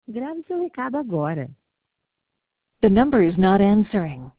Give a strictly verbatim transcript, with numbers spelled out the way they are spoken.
Grave seu recado agora. The number is not answering.